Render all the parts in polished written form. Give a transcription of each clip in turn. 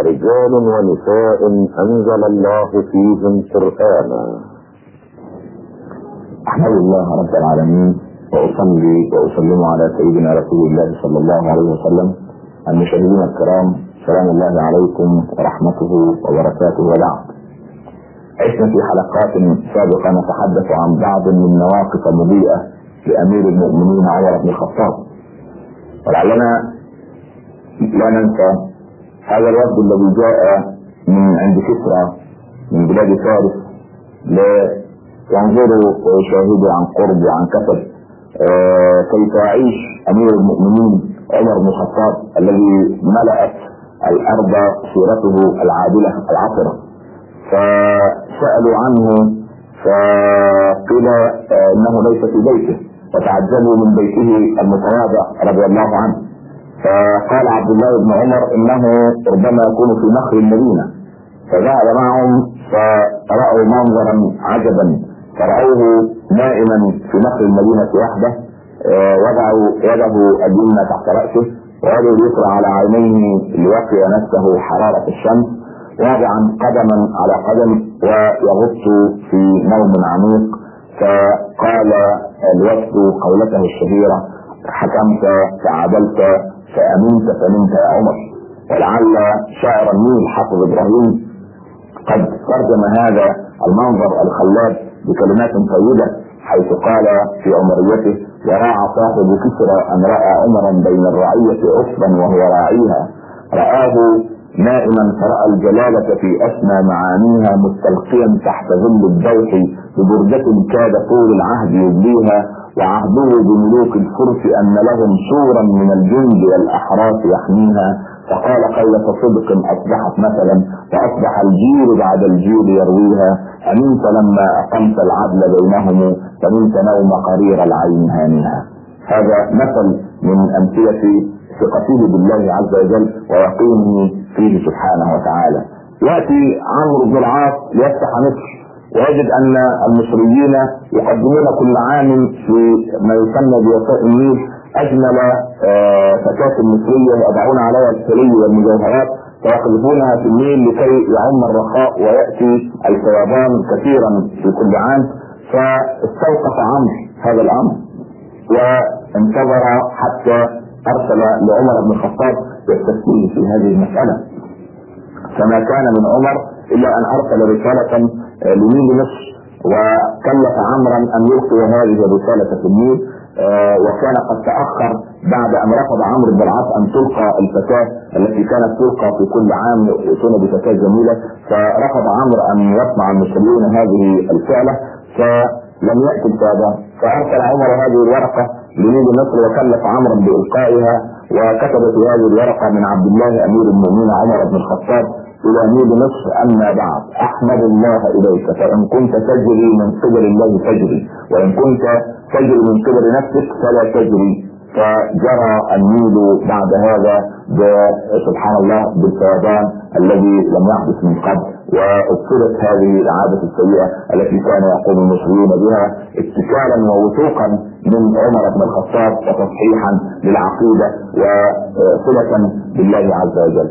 رجال ونساء أنزل الله فيهم قرآنا. أحمد الله رب العالمين وأصلي وأسلم على سيدنا رسول الله صلى الله عليه وسلم. المشاهدين الكرام، سلام الله عليكم ورحمته وبركاته. وبعد، عشنا في حلقات سابقة نتحدث عن بعض من مواقف مضيئة لأمير المؤمنين عمر بن الخطاب، ولعلنا لا ننسى هذا الوفد الذي جاء من عند كسرى من بلاد فارس لينظروا ويشاهدوا عن قرب وعن كثر كيف يعيش أمير المؤمنين عمر بن الخطاب الذي ملأت الأرض سيرته العادلة العطرة. فسألوا عنه فقيل إنه ليس في بيته، وتعجبوا من بيته المتواضع رضي الله عنه. فقال عبد الله بن عمر إنه ربما يكون في نخل المدينة، فذهب معهم فرأوا منظرا عجبا، فرأوه نائما في نخل المدينة وحده، وضعوا يده اليمنى تحت رأسه ويده اليسرى على عينيه ليقي نفسه حرارة الشمس، واضعا قدما على قدم ويغط في نوم عميق. فقال الوفد قولته الشهيرة: حكمت فعدلت فأمنت فنمت يا عمر. ولعل شاعر النيل حافظ إبراهيم قد ترجم هذا المنظر الخلاب بكلمات طيبة، حيث قال في عمريته: وراعى صاحب كسرى أن رأى عمرا بين الرعية عصبا وهو راعيها، رآه نائما فرأى الجلالة في أسمى معانيها، مستلقيا تحت ظل الدوح ببردة كاد طول العهد يبليها، وعهده بملوك الفرس أن لهم سورا من الجند والأحراس يحميها. فقال: قولة صدق أصبحت مثلا، وأصبح الجيل بعد الجيل يرويها، أمنت لما أقمت العدل بينهم، فمنت نوم قرير العين هانيها. هذا مثل من أمثلة ثقته بالله عز وجل ويقينه فيه سبحانه وتعالى. يأتي عمرو بن العاص ليفتح مصر، ويجد أن المصريين يقدمون كل عام في ما يسمى بوفاء النيل أجمل فتاة مصرية يضعون عليها الحلي والمجوهرات ويقذفونها في النيل لكي يعم الرخاء ويأتي الفيضان كثيرا في كل عام. فاستوقف عمرو هذا الأمر وانتظر حتى أرسل لعمر بن الخطاب يستفتيه في هذه المسألة، فما كان من عمر إلا أن أرسل رسالة لنيل مصر، وكلف عمرا أن يلقي هذه الرسالة في النيل. وكان قد تأخر بعد أن رفض عمرو بن العاص أن تلقى الفتاة التي كانت تلقى في كل عام يأتون بفتاة جميلة، فرفض عمرو أن يصنع المصريون هذه الفعلة، فلم يأتي الفائدة. فأرسل عمر هذه الورقة لنيل مصر وكلف عمرا بإلقائها، وكتب في هذه الورقة: من عبد الله أمير المؤمنين عمر بن الخطاب إلى نيل مصر، أما بعد، أحمد الله إليك، فإن كنت تجري من قبل الله تجري، وإن كنت تجري من قبل نفسك فلا تجري. فجرى النيل بعد هذا سبحان الله بالفيضان الذي لم يحدث من قبل، وابطلت هذه العادة السيئة التي كان يقوم المصريون بها اتكالا ووثوقا من عمر بن الخطاب وتصحيحا للعقيدة وصلة بالله عز وجل.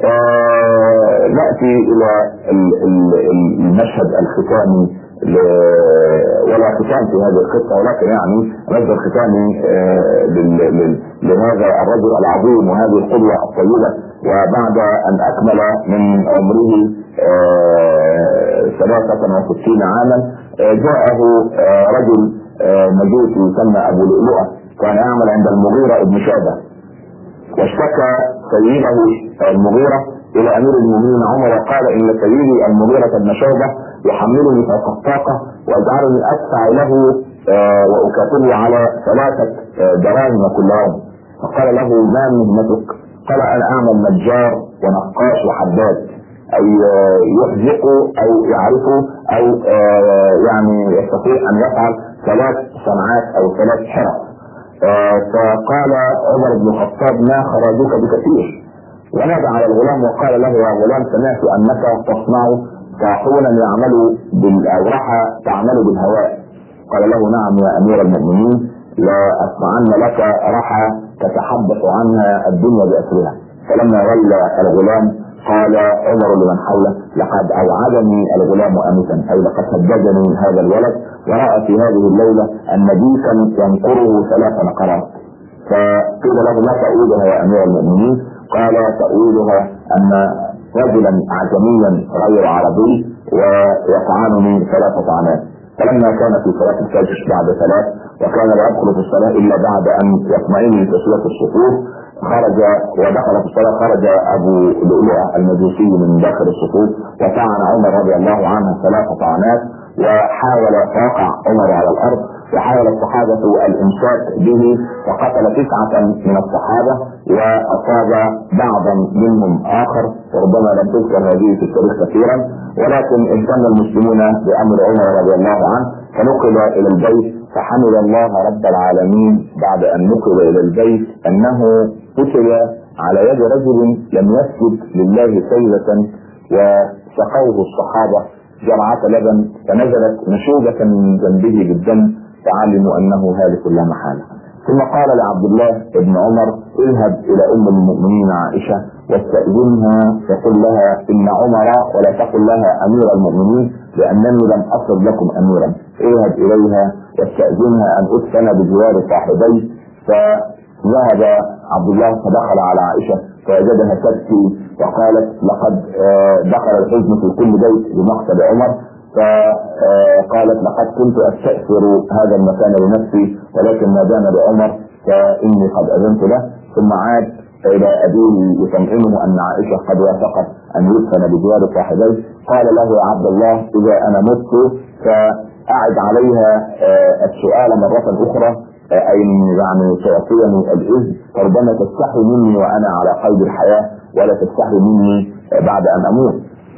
نأتي إلى المشهد الختامي، ولا ختام في هذه القصة، ولكن يعني مشهد ختامي لهذا الرجل العظيم وهذه القدوة الطيبة. وبعد أن أكمل من عمره 63 عاما جاءه رجل مجوسي يسمى أبو لؤلؤة، كان يعمل عند المغيرة ابن شعبة، واشتكى سيده المغيرة إلى أمير المؤمنين عمر وقال: إن سيدي المغيرة بن شعبة يحملني فوق الطاقة ويجعلني أدفع له وأكاتبه على 3 دراهم كل يوم. فقال له: ما مهنتك؟ قال: أنا أعمل نجار ونقاش وحداد، أي يحذق أو يعرف أو يعني يستطيع أن يفعل 3 صنعات أو 3 حرف. فقال عمر بن الخطاب: ما خرجوك بكثير. ونادى على الغلام وقال له: يا غلام، سمعت أنك تصنع طاحونا يعمل بالأورحة تعمل بالهواء. قال له: نعم يا أمير المؤمنين، لا أصنعن لك رحى تتحدث عنها الدنيا بأسرها. فلما ولى الغلام قال عمر لمن حوله: لقد اوعدني الغلام انفا، اي لقد هددني هذا الولد، وراى في هذه الليله ان ديكا ينقره 3 نقرات. فقيل له: ما تأويلها يا امير المؤمنين؟ قال: تأويلها ان رجلا عجميا غير عربي ويطعنني 3 طعنات. فلما كان في صلاة الفجر بعد 3 وكان لا يدخل في الصلاة إلا بعد أن يطمئن لتسوية الصفوف، خرج ودخل في الصلاة. خرج أبو لؤلؤة المجوسي من داخل الصفوف وطعن عمر رضي الله عنه 3 طعنات، وحاول فوقع عمر على الأرض، وحاول الصحابة الإمساك به، فقتل 9 من الصحابة وأصاب بعضا منهم آخر، وربما لم تذكر هذه في التاريخ كثيرا. ولكن اهتم المسلمون بأمر عمر رضي الله عنه، فنقل إلى البيت، فحمد الله رب العالمين بعد أن نقل إلى البيت أنه قتل على يد رجل لم يسجد لله سجدة، وسقوه الصحابة جرعة لبن، فنزلت مشوبة من جنبه بالدم، فعلموا أنه هالك لا محالة. ثم قال لعبد الله بن عمر: اذهب إلى أم المؤمنين عائشة واستأذنها، فقل لها إن عمر، ولا تقل لها أمير المؤمنين لأنني لم أصل لكم أميرا، اذهب إليها واستأذنها أن أدفن بجوار صاحبي. فذهب عبد الله فدخل على عائشة فوجدها تبكي، وقالت: لقد دخل الحزن في كل بيت بمقتل عمر. فقالت: لقد كنت أستأثر هذا المكان لنفسي، ولكن ما دام بعمر فإني قد أذنت له. ثم عاد إلى أبيه يطمئنه أن عائشة قد وافقت أن يدفن بجوار صاحبيه. قال له: يا عبد الله، إذا أنا مت فأعد عليها السؤال مرة أخرى، أي يعني تعطيني الإذن، فربما تستحي مني وأنا على قيد الحياة، ولا تستحي مني بعد أن أموت.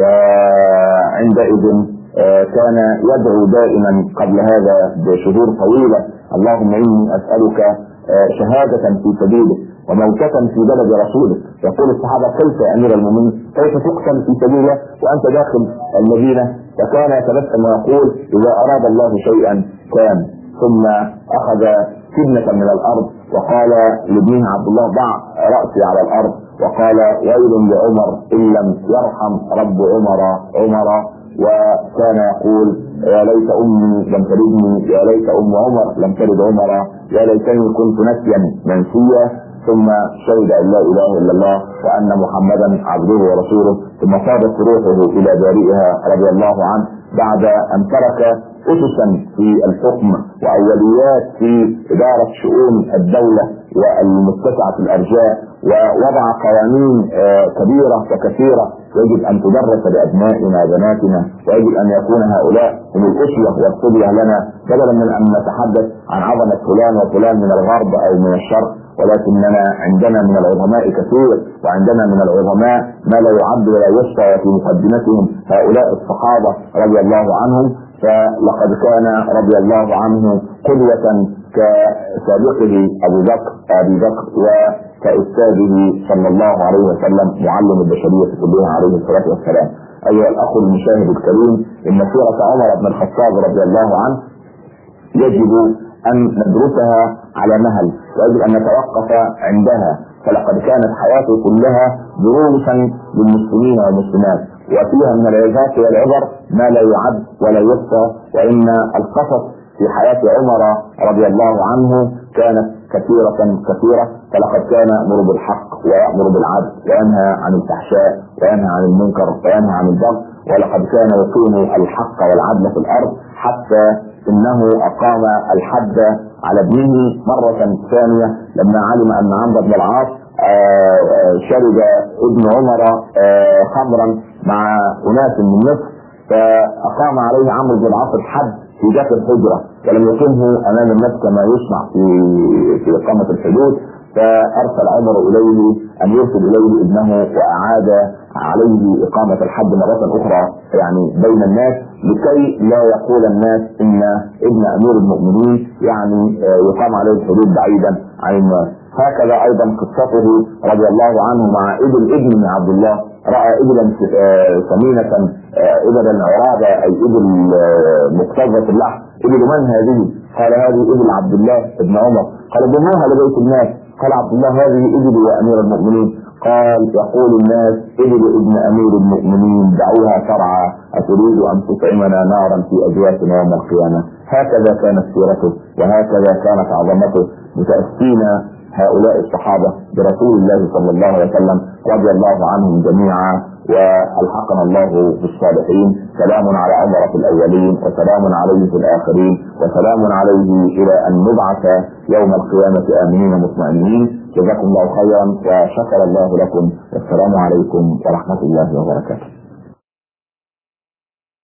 فعندئذ كان يدعو دائما قبل هذا بشهور طويلة: اللهم إني أسألك شهادة في سبيلك وموتة في بلد رسولك. يقول الصحابة: كيف يا أمير المؤمنين؟ كيف تقتل في سبيله وأنت داخل المدينة؟ فكان يتبسم ويقول: إذا أراد الله شيئا كان. ثم أخذ كبنة من الأرض وقال لابنه عبد الله: ضع رأسي على الأرض، وقال: ويل لعمر إن لم يرحم رب عمر. وكان يقول: يا ليت أمي لم تلدني، يا ليت أم عمر لم تلد عمر، يا ليتني كنت نسيا منسيا. ثم شهد أن لا إله إلا الله وأن محمدا عبده ورسوله، ثم صادت روحه إلى بارئها رضي الله عنه، بعد أن ترك أسسا في الحكم وأوليات في إدارة شؤون الدولة والمتسعة الأرجاء، ووضع قوانين كبيرة وكثيرة يجب أن تدرس لأبنائنا وبناتنا، ويجب أن يكون هؤلاء هم الأسوة والقدوة لنا، بدلا من أن نتحدث عن عظمة فلان وفلان من الغرب أو من الشرق. ولكننا عندنا من العظماء كثير، وعندنا من العظماء ما لا يعد ولا يحصى، وفي مقدمتهم هؤلاء الصحابة رضي الله عنهم. فلقد كان رضي الله عنه قدوة كسابقه أبي بكر وكأستاذه صلى الله عليه وسلم معلم البشرية كلها عليه الصلاة والسلام. أيها الأخ المشاهد الكريم، إن سيرة عمر بن الخطاب رضي الله عنه يجب أن ندرسها على مهل، ويجب أن نتوقف عندها، فلقد كانت حياته كلها دروسا للمسلمين والمسلمات، وفيها من العظات والعبر ما لا يعد ولا يحصى. وإن القصص في حياة عمر رضي الله عنه كانت كثيرة، فلقد كان يأمر بالحق ويأمر بالعدل وينهى عن الفحشاء وينهى عن المنكر وينهى عن البغي، ولقد كان يقيم الحق والعدل في الأرض، حتى إنه أقام الحد على ابنه مرة ثانية لما علم أن عمرو بن العاص شرب ابن عمر خمرا مع أناس من مصر، فأقام عليه عمرو بن العاص الحد في داخل الحجرة، ولم يقمه أمام الناس كما يصنع في إقامة الحدود. فأرسل عمر إليه أن يرسل إليه ابنه، وأعاد عليه إقامة الحد مرة أخرى يعني بين الناس، لكي لا يقول الناس إن ابن أمير المؤمنين يعني يقام عليه الحدود بعيدا عن الناس. هكذا أيضا قصته رضي الله عنه مع ابن عبد الله. رأى إبلا ثمينة، إبلا عرابة، أي إبل مكتظة اللحم. إبل من هذه؟ قال: هذه إبل عبد الله بن عمر. قال: ضموها لبيت الناس. قال عبد الله: هذه إبل يا أمير المؤمنين. قال: يقول الناس: ابن امير المؤمنين دعوها ترعى، اتريد ان تطعمنا نارا في اجوافنا يوم القيامه. هكذا كانت سيرته وهكذا كانت عظمته، متاسين هؤلاء الصحابه برسول الله صلى الله عليه وسلم رضي الله عنهم جميعا، والحقنا الله بالصالحين. سلام على عمر في الاولين، وسلام عليه في الاخرين، وسلام عليه الى ان نبعث يوم القيامه امنين مطمئنين. جزاكم الله خيرا وشكر الله لكم، والسلام عليكم ورحمه الله وبركاته.